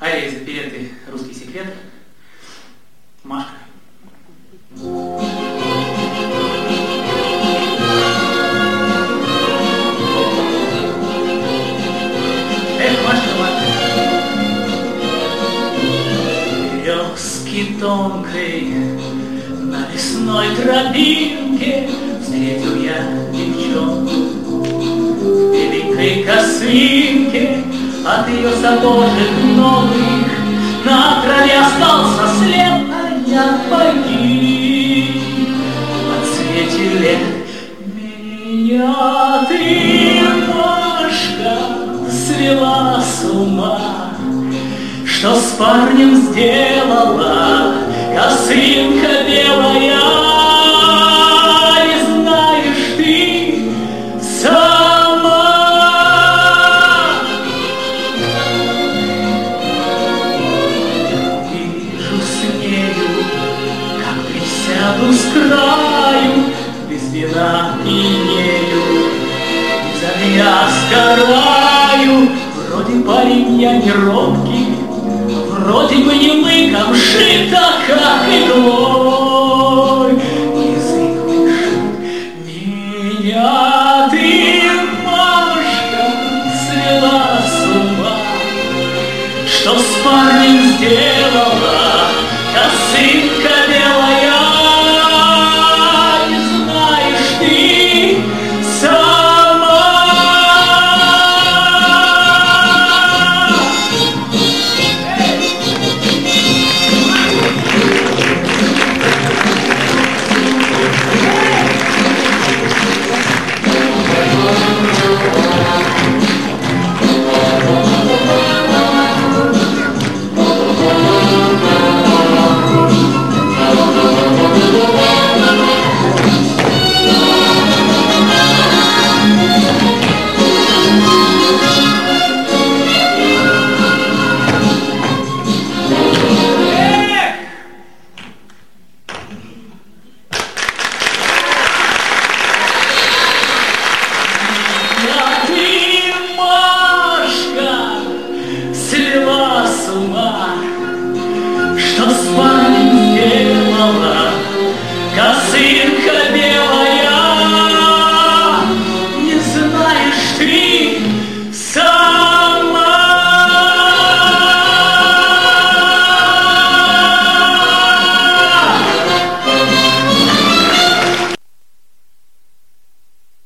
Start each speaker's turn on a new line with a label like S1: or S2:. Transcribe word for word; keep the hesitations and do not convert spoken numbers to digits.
S1: Ария из оперетты «Русский секрет». Машка. Эх, Машка, Машка. Березки тонкой на лесной тропинке встретил я девчонку в беленькой косынке. От ее сапожек новых на траве остался след, а я погиб от свете лет. Меня ты, Машка, свела с ума, что с парнем сделала косынка белая. Не знаешь ты сама. Вижу с нею, как присяду с краю, без вина пьянею, без огня сгораю. Вроде парень я не робкий, вроде бы не лыком шито, как иглой. Язык дышит. Меня ты, Машка, свела с ума, что с парнем сделала косынка белая. Не знаешь ты сама. Что с парнем сделала косынка белая. Не знаешь ты